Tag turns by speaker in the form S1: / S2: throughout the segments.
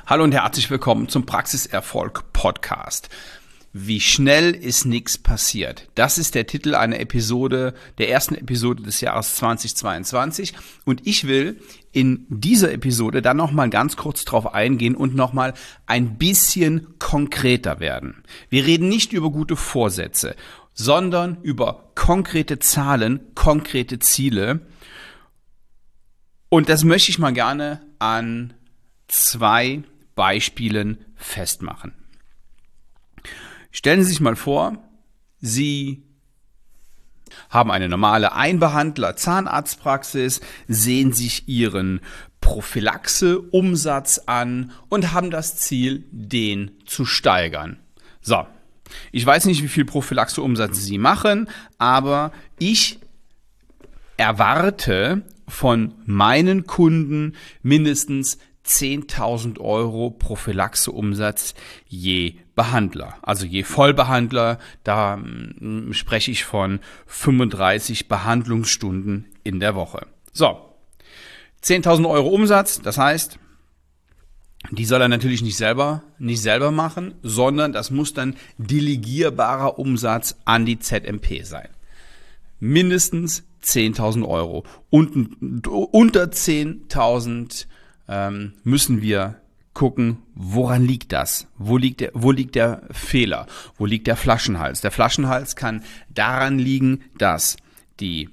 S1: Hallo und herzlich willkommen zum Praxiserfolg Podcast. Wie schnell ist nichts passiert? Das ist der Titel einer Episode, der ersten Episode des Jahres 2022. Und ich will in dieser Episode dann nochmal ganz kurz drauf eingehen und nochmal ein bisschen konkreter werden. Wir reden nicht über gute Vorsätze, sondern über konkrete Zahlen, konkrete Ziele. Und das möchte ich mal gerne an 2 Beispielen festmachen. Stellen Sie sich mal vor, Sie haben eine normale Einbehandler-Zahnarztpraxis, sehen sich Ihren Prophylaxe-Umsatz an und haben das Ziel, den zu steigern. So, ich weiß nicht, wie viel Prophylaxe-Umsatz Sie machen, aber ich erwarte von meinen Kunden mindestens 10.000 Euro Prophylaxe-Umsatz je Behandler. Also je Vollbehandler, da spreche ich von 35 Behandlungsstunden in der Woche. So, 10.000 Euro Umsatz, das heißt, die soll er natürlich nicht selber machen, sondern das muss dann delegierbarer Umsatz an die ZMP sein. Mindestens 10.000 Euro. Und unter 10.000 müssen wir gucken, woran liegt das? Wo liegt der Fehler? Wo liegt der Flaschenhals? Der Flaschenhals kann daran liegen, dass die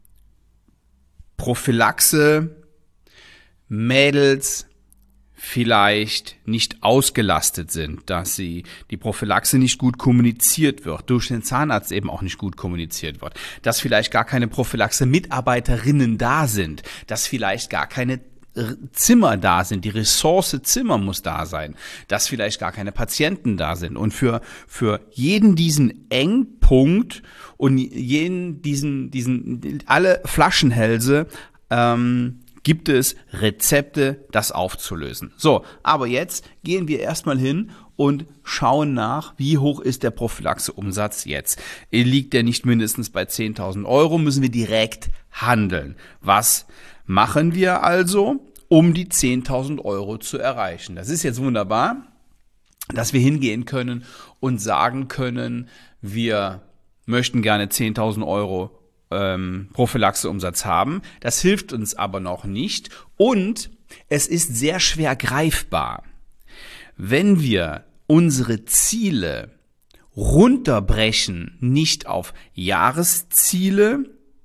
S1: Prophylaxe-Mädels vielleicht nicht ausgelastet sind, dass die Prophylaxe nicht gut kommuniziert wird, durch den Zahnarzt eben auch nicht gut kommuniziert wird, dass vielleicht gar keine Prophylaxe-Mitarbeiterinnen da sind, dass vielleicht gar keine Zimmer da sind, die Ressource Zimmer muss da sein, dass vielleicht gar keine Patienten da sind. Und für jeden diesen Engpunkt und alle Flaschenhälse gibt es Rezepte, das aufzulösen. So, aber jetzt gehen wir erstmal hin und schauen nach, wie hoch ist der Prophylaxe-Umsatz jetzt. Liegt der nicht mindestens bei 10.000 Euro, müssen wir direkt handeln. Was machen wir also, um die 10.000 Euro zu erreichen? Das ist jetzt wunderbar, dass wir hingehen können und sagen können, wir möchten gerne 10.000 Euro Prophylaxe-Umsatz haben. Das hilft uns aber noch nicht und es ist sehr schwer greifbar. Wenn wir unsere Ziele runterbrechen, nicht auf Jahresziele.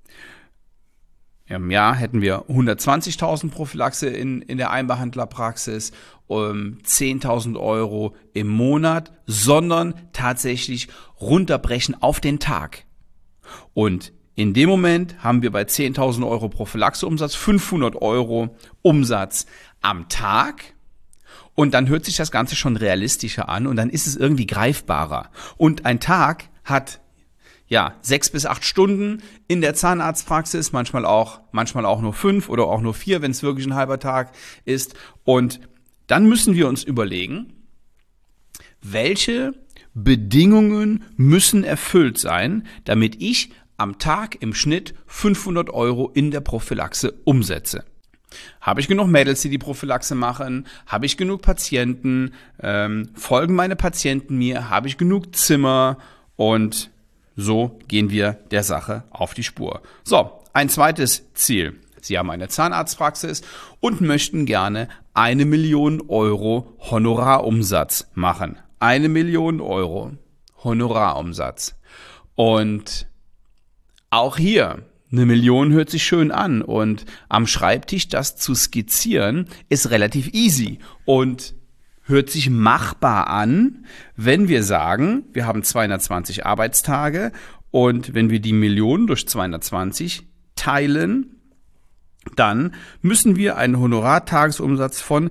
S1: Im Jahr hätten wir 120.000 Prophylaxe in der Einbehandlerpraxis, 10.000 Euro im Monat, sondern tatsächlich runterbrechen auf den Tag. Und in dem Moment haben wir bei 10.000 Euro Prophylaxe-Umsatz 500 Euro Umsatz am Tag. Und dann hört sich das Ganze schon realistischer an und dann ist es irgendwie greifbarer. Und ein Tag hat 6 bis 8 Stunden in der Zahnarztpraxis, manchmal auch nur 5 oder auch nur 4, wenn es wirklich ein halber Tag ist. Und dann müssen wir uns überlegen, welche Bedingungen müssen erfüllt sein, damit ich am Tag im Schnitt 500 Euro in der Prophylaxe umsetze. Habe ich genug Mädels, die Prophylaxe machen? Habe ich genug Patienten? Folgen meine Patienten mir? Habe ich genug Zimmer? Und so gehen wir der Sache auf die Spur. So, ein zweites Ziel. Sie haben eine Zahnarztpraxis und möchten gerne 1 Million Euro Honorarumsatz machen. 1 Million Euro Honorarumsatz. Und auch hier, 1 Million hört sich schön an und am Schreibtisch das zu skizzieren ist relativ easy und hört sich machbar an, wenn wir sagen, wir haben 220 Arbeitstage und wenn wir die Million durch 220 teilen, dann müssen wir einen Honorartagesumsatz von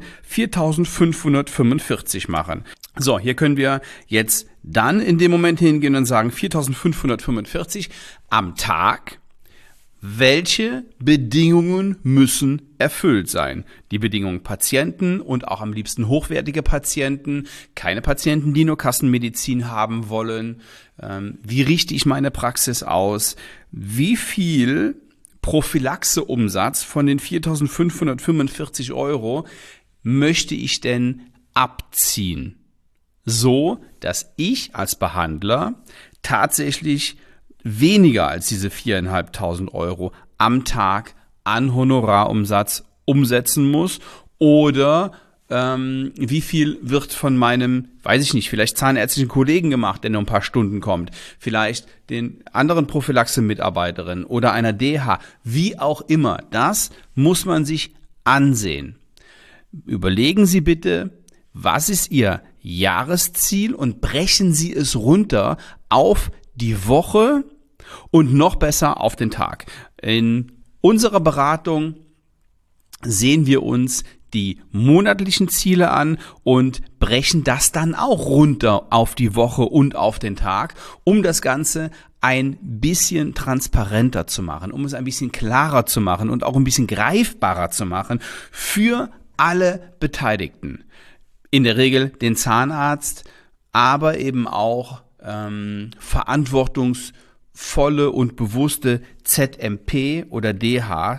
S1: 4.545 machen. So, hier können wir jetzt dann in dem Moment hingehen und sagen 4.545 am Tag. Welche Bedingungen müssen erfüllt sein? Die Bedingungen Patienten und auch am liebsten hochwertige Patienten, keine Patienten, die nur Kassenmedizin haben wollen. Wie richte ich meine Praxis aus? Wie viel Prophylaxe-Umsatz von den 4.545 Euro möchte ich denn abziehen, so dass ich als Behandler tatsächlich weniger als diese 4.500 Euro am Tag an Honorarumsatz umsetzen muss oder wie viel wird von meinem, weiß ich nicht, vielleicht zahnärztlichen Kollegen gemacht, der nur ein paar Stunden kommt, vielleicht den anderen Prophylaxe-Mitarbeiterinnen oder einer DH, wie auch immer. Das muss man sich ansehen. Überlegen Sie bitte, was ist Ihr Jahresziel und brechen Sie es runter auf die Woche und noch besser auf den Tag. In unserer Beratung sehen wir uns die monatlichen Ziele an und brechen das dann auch runter auf die Woche und auf den Tag, um das Ganze ein bisschen transparenter zu machen, um es ein bisschen klarer zu machen und auch ein bisschen greifbarer zu machen für alle Beteiligten. In der Regel den Zahnarzt, aber eben auch verantwortungsvolle und bewusste ZMP oder DH,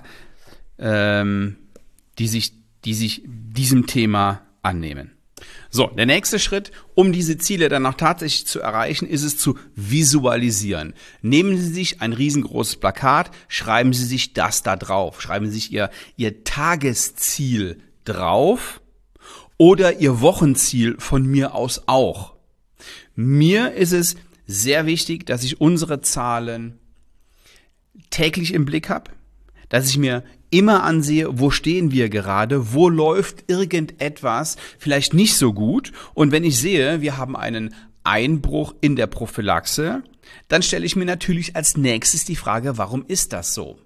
S1: die sich diesem Thema annehmen. So, der nächste Schritt, um diese Ziele dann auch tatsächlich zu erreichen, ist es zu visualisieren. Nehmen Sie sich ein riesengroßes Plakat, schreiben Sie sich das da drauf, schreiben Sie sich Ihr Tagesziel drauf oder Ihr Wochenziel von mir aus auch. Mir ist es sehr wichtig, dass ich unsere Zahlen täglich im Blick habe, dass ich mir immer ansehe, wo stehen wir gerade, wo läuft irgendetwas vielleicht nicht so gut. Und wenn ich sehe, wir haben einen Einbruch in der Prophylaxe, dann stelle ich mir natürlich als nächstes die Frage, warum ist das so?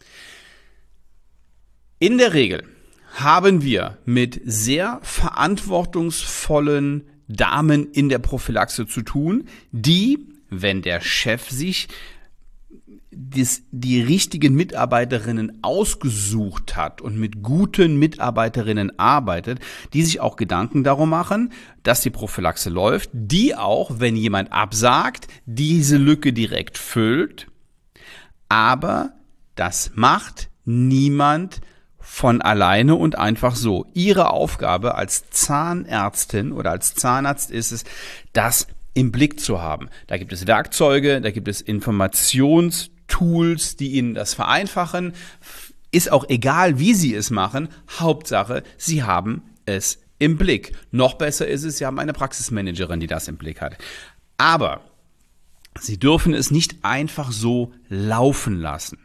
S1: In der Regel haben wir mit sehr verantwortungsvollen Damen in der Prophylaxe zu tun, die, wenn der Chef sich die richtigen Mitarbeiterinnen ausgesucht hat und mit guten Mitarbeiterinnen arbeitet, die sich auch Gedanken darum machen, dass die Prophylaxe läuft, die auch, wenn jemand absagt, diese Lücke direkt füllt. Aber das macht niemand von alleine und einfach so. Ihre Aufgabe als Zahnärztin oder als Zahnarzt ist es, das im Blick zu haben. Da gibt es Werkzeuge, da gibt es Informationstools, die Ihnen das vereinfachen. Ist auch egal, wie Sie es machen. Hauptsache, Sie haben es im Blick. Noch besser ist es, Sie haben eine Praxismanagerin, die das im Blick hat. Aber Sie dürfen es nicht einfach so laufen lassen.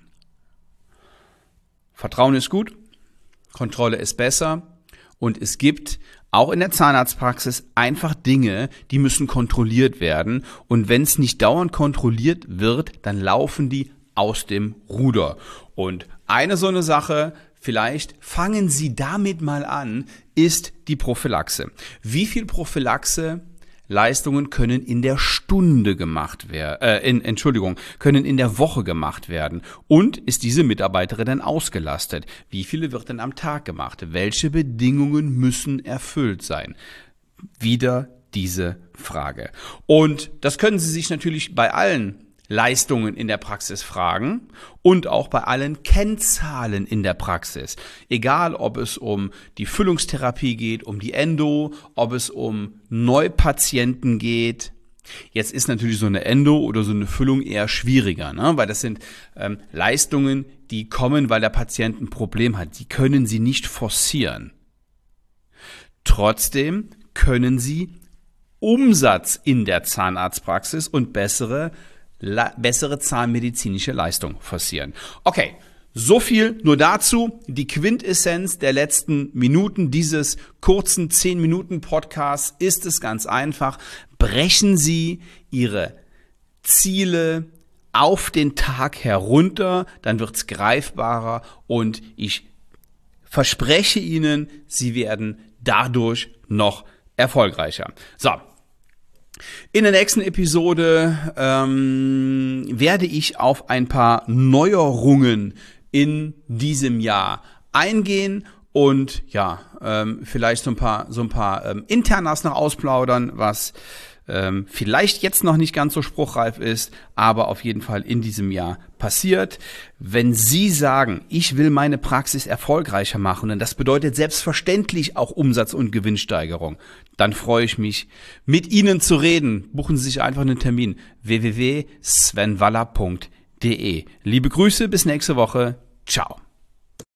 S1: Vertrauen ist gut, Kontrolle ist besser und es gibt auch in der Zahnarztpraxis einfach Dinge, die müssen kontrolliert werden. Und wenn es nicht dauernd kontrolliert wird, dann laufen die aus dem Ruder. Und eine so eine Sache, vielleicht fangen Sie damit mal an, ist die Prophylaxe. Wie viel Prophylaxe-Leistungen können in der Stunde gemacht werden, können in der Woche gemacht werden? Und ist diese Mitarbeiterin denn ausgelastet? Wie viele wird denn am Tag gemacht? Welche Bedingungen müssen erfüllt sein? Wieder diese Frage. Und das können Sie sich natürlich bei allen Leistungen in der Praxis fragen und auch bei allen Kennzahlen in der Praxis. Egal, ob es um die Füllungstherapie geht, um die Endo, ob es um Neupatienten geht. Jetzt ist natürlich so eine Endo oder so eine Füllung eher schwieriger, ne? Weil das sind Leistungen, die kommen, weil der Patient ein Problem hat. Die können Sie nicht forcieren. Trotzdem können Sie Umsatz in der Zahnarztpraxis und bessere zahnmedizinische Leistung forcieren. Okay, so viel nur dazu. Die Quintessenz der letzten Minuten dieses kurzen 10-Minuten-Podcasts ist es ganz einfach. Brechen Sie Ihre Ziele auf den Tag herunter, dann wird es greifbarer und ich verspreche Ihnen, Sie werden dadurch noch erfolgreicher. So. In der nächsten Episode werde ich auf ein paar Neuerungen in diesem Jahr eingehen und vielleicht so ein paar Internas noch ausplaudern, was vielleicht jetzt noch nicht ganz so spruchreif ist, aber auf jeden Fall in diesem Jahr passiert. Wenn Sie sagen, ich will meine Praxis erfolgreicher machen und das bedeutet selbstverständlich auch Umsatz- und Gewinnsteigerung, dann freue ich mich, mit Ihnen zu reden. Buchen Sie sich einfach einen Termin. www.svenwaller.de. Liebe Grüße, bis nächste Woche. Ciao.